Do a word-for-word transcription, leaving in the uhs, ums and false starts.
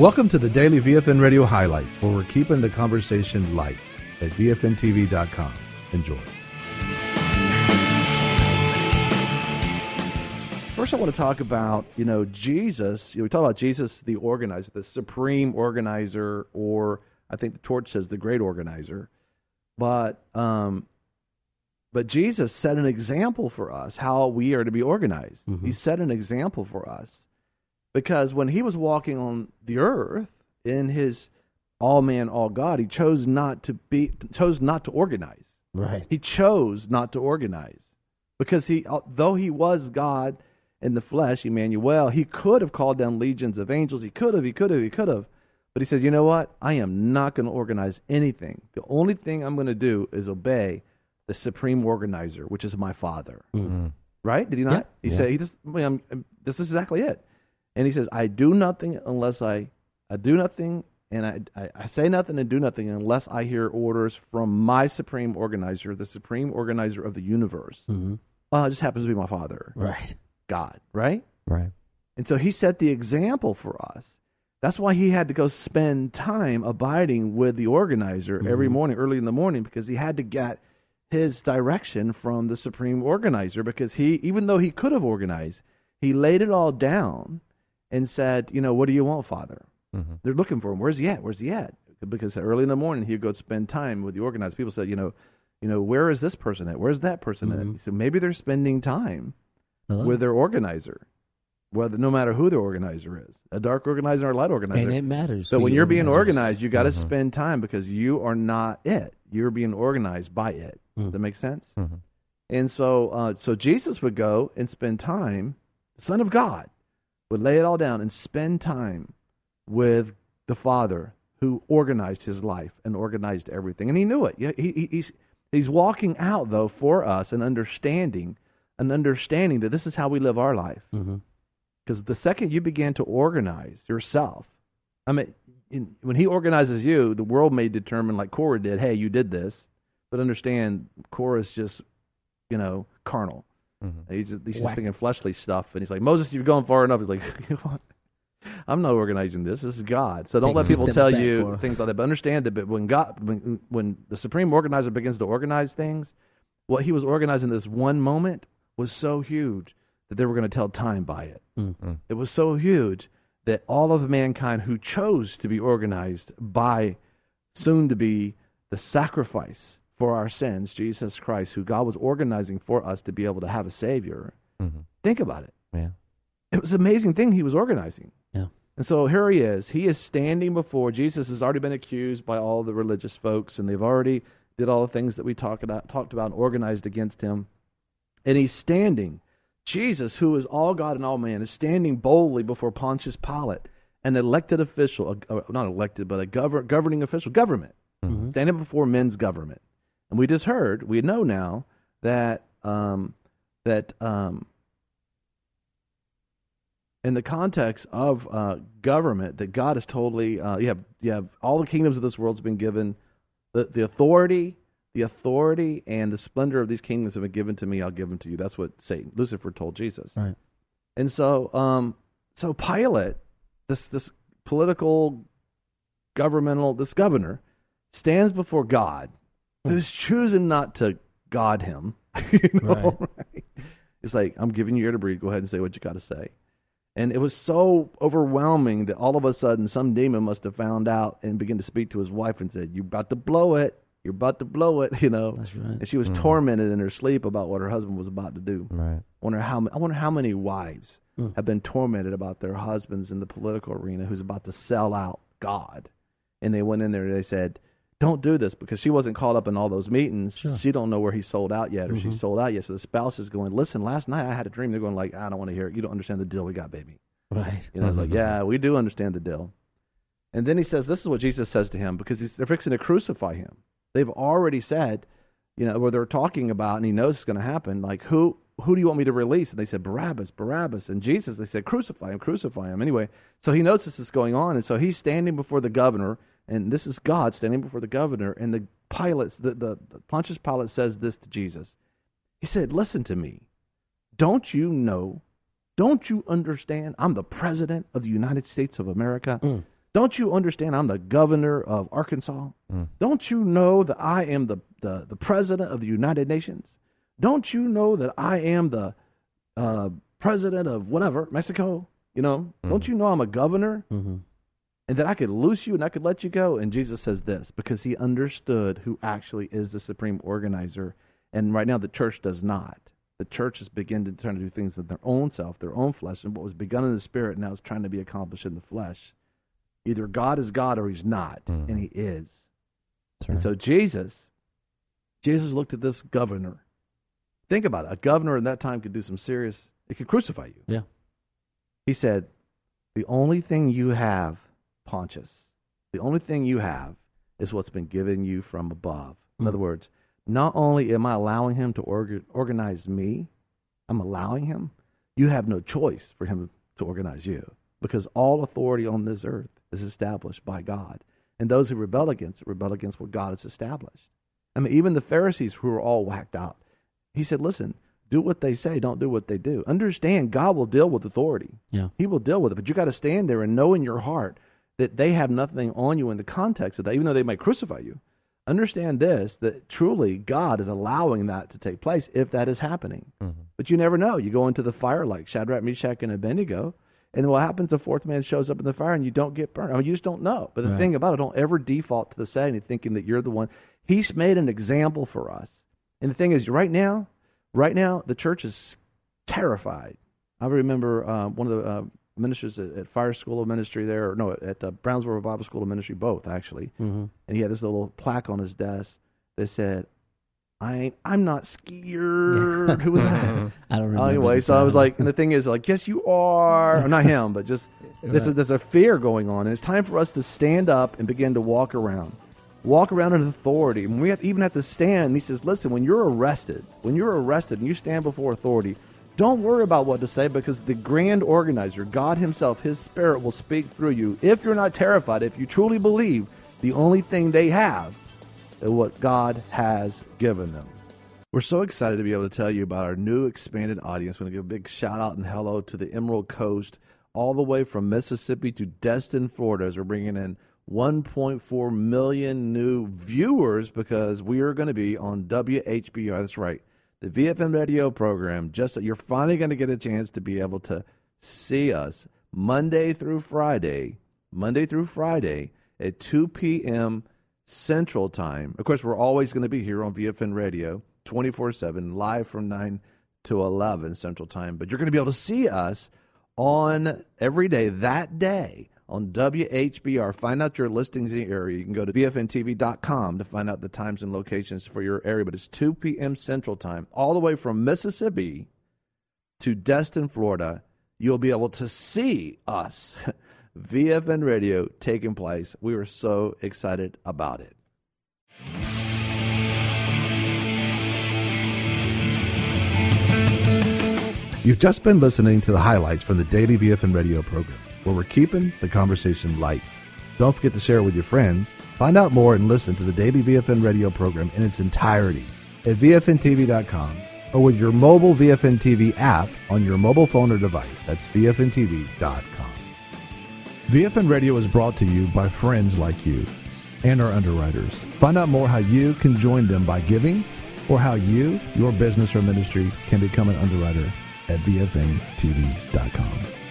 Welcome to the Daily V F N Radio Highlights, where we're keeping the conversation light at V F N T V dot com. Enjoy. First, I want to talk about, you know, Jesus. You know, we talk about Jesus, the organizer, the supreme organizer, or I think the Torch says the great organizer. But, um, but Jesus set an example for us how we are to be organized. Mm-hmm. He set an example for us. Because when he was walking on the earth in his all man, all God, he chose not to be, chose not to organize. Right. He chose not to organize because he, though he was God in the flesh, Emmanuel, he could have called down legions of angels. He could have, he could have, he could have. But he said, you know what? I am not going to organize anything. The only thing I'm going to do is obey the supreme organizer, which is my Father. Mm-hmm. Right? Did he not? Yeah. He yeah. said, he just, I mean, this is exactly it. And he says, I do nothing unless I, I do nothing, and I, I, I say nothing and do nothing unless I hear orders from my supreme organizer, the supreme organizer of the universe. Mm-hmm. Uh, it just happens to be my Father. Right. God, right? Right. And so he set the example for us. That's why he had to go spend time abiding with the organizer mm-hmm. every morning, early in the morning, because he had to get his direction from the supreme organizer, because he, even though he could have organized, he laid it all down and said, you know, what do you want, Father? Mm-hmm. They're looking for him. Where's he at? Where's he at? Because early in the morning, he'd go spend time with the organizers. People said, you know, you know, where is this person at? Where's that person mm-hmm. at? He said, maybe they're spending time Hello? with their organizer, whether no matter who their organizer is, a dark organizer or a light organizer. And it matters. So when you're being organized, is. you got to mm-hmm. spend time because you are not it. You're being organized by it. Mm-hmm. Does that make sense? Mm-hmm. And so, uh, so Jesus would go and spend time, the Son of God, would lay it all down and spend time with the Father who organized his life and organized everything. And he knew it. He, he, he's, he's walking out, though, for us an understanding, an understanding that this is how we live our life. Because mm-hmm. the second you begin to organize yourself, I mean, in, when he organizes you, the world may determine, like Korah did, hey, you did this. But understand, Korah's just, you know, carnal. Mm-hmm. He's, he's just thinking fleshly stuff, and he's like, Moses, you've gone far enough. He's like, you know what? I'm not organizing this. This is God. So don't Take let people tell back, you or... things like that. But understand that when God, when, when the supreme organizer begins to organize things, what he was organizing this one moment was so huge that they were going to tell time by it. Mm-hmm. It was so huge that all of mankind who chose to be organized by soon to be the sacrifice for our sins, Jesus Christ, who God was organizing for us to be able to have a Savior. Mm-hmm. Think about it. Yeah, it was an amazing thing he was organizing. Yeah. And so here he is. He is standing before, Jesus has already been accused by all the religious folks, and they've already did all the things that we talked about, talked about and organized against him. And he's standing. Jesus, who is all God and all man, is standing boldly before Pontius Pilate, an elected official, a, a, not elected, but a gover- governing official, government, mm-hmm. standing before men's government. And we just heard, we know now that um, that um, in the context of uh, government, that God is totally, uh, you have you have all the kingdoms of this world has been given, the, the authority, the authority and the splendor of these kingdoms have been given to me, I'll give them to you. That's what Satan, Lucifer told Jesus. Right. And so, um, so Pilate, this this political, governmental, this governor, stands before God, who's choosing not to God him. You know, right. Right? It's like, I'm giving you ear to breathe. Go ahead and say what you got to say. And it was so overwhelming that all of a sudden some demon must have found out and began to speak to his wife and said, you're about to blow it. You're about to blow it, you know. That's right. And she was mm. tormented in her sleep about what her husband was about to do. Right. I wonder how, I wonder how many wives mm. have been tormented about their husbands in the political arena who's about to sell out God. And they went in there and they said, don't do this, because she wasn't caught up in all those meetings. Sure. She don't know where he sold out yet or mm-hmm. she sold out yet. So the spouse is going, listen, last night I had a dream. They're going like, I don't want to hear it. You don't understand the deal we got, baby. Right. You know, it's like, yeah, we do understand the deal. And then he says, this is what Jesus says to him, because he's, they're fixing to crucify him. They've already said, you know, where they're talking about, and he knows it's going to happen, like, who who do you want me to release? And they said, Barabbas, Barabbas. And Jesus, they said, crucify him, crucify him. Anyway, so he knows this is going on, and so he's standing before the governor, and this is God standing before the governor, and the Pilate, the, the, the Pontius Pilate says this to Jesus. He said, listen to me. Don't you know, don't you understand, I'm the president of the United States of America. Mm. Don't you understand I'm the governor of Arkansas? Mm. Don't you know that I am the, the, the president of the United Nations? Don't you know that I am the uh, president of whatever, Mexico? You know, mm-hmm. Don't you know I'm a governor? Mm-hmm. And that I could loose you and I could let you go? And Jesus says this, because he understood who actually is the supreme organizer. And right now the church does not. The church has begun to try to do things in their own self, their own flesh, and what was begun in the spirit now is trying to be accomplished in the flesh. Either God is God or he's not, mm-hmm. and he is. Sure. And so Jesus, Jesus looked at this governor. Think about it. A governor in that time could do some serious, it could crucify you. Yeah. He said, the only thing you have, Pontius, the only thing you have is what's been given you from above. In mm. other words, not only am I allowing him to orga- organize me, I'm allowing him. You have no choice for him to organize you, because all authority on this earth is established by God. And those who rebel against it rebel against what God has established. I mean, even the Pharisees who were all whacked out, he said, listen, do what they say, don't do what they do. Understand, God will deal with authority. Yeah. He will deal with it, but you got to stand there and know in your heart that they have nothing on you in the context of that, even though they might crucify you. Understand this, that truly God is allowing that to take place if that is happening. Mm-hmm. But you never know. You go into the fire like Shadrach, Meshach, and Abednego, and what happens, the fourth man shows up in the fire and you don't get burned. I mean, you just don't know. But the right. thing about it, don't ever default to the setting thinking that you're the one. He's made an example for us. And the thing is, right now, right now, the church is terrified. I remember uh, one of the uh, ministers at, at Fire School of Ministry there, or no, at uh, Brownsboro Bible School of Ministry, both actually. Mm-hmm. And he had this little plaque on his desk that said, I ain't, I'm not scared. Who was that? I don't remember. Anyway, so I was like, and the thing is, like, yes, you are. Or not him, but just there's, a, there's a fear going on. And it's time for us to stand up and begin to walk around. Walk around in authority. And we have, even have to stand. And he says, listen, when you're arrested, when you're arrested and you stand before authority, don't worry about what to say, because the grand organizer, God himself, his spirit will speak through you. If you're not terrified, if you truly believe the only thing they have is what God has given them. We're so excited to be able to tell you about our new expanded audience. We're going to give a big shout out and hello to the Emerald Coast, all the way from Mississippi to Destin, Florida, as we're bringing in one point four million new viewers, because we are going to be on W H B R. That's right, the V F M radio program. Just that you're finally going to get a chance to be able to see us Monday through Friday, Monday through Friday at two p.m. Central Time. Of course, we're always going to be here on V F N Radio twenty-four seven, live from nine to eleven Central Time. But you're going to be able to see us on every day that day on W H B R. Find out your listings in the area. You can go to V F N T V dot com to find out the times and locations for your area. But it's two p.m. Central Time, all the way from Mississippi to Destin, Florida. You'll be able to see us. V F N Radio taking place. We were so excited about it. You've just been listening to the highlights from the daily V F N Radio program, where we're keeping the conversation light. Don't forget to share it with your friends. Find out more and listen to the daily V F N Radio program in its entirety at V F N T V dot com or with your mobile V F N T V app on your mobile phone or device. That's V F N T V dot com. V F N Radio is brought to you by friends like you and our underwriters. Find out more how you can join them by giving, or how you, your business or ministry, can become an underwriter at V F N T V dot com.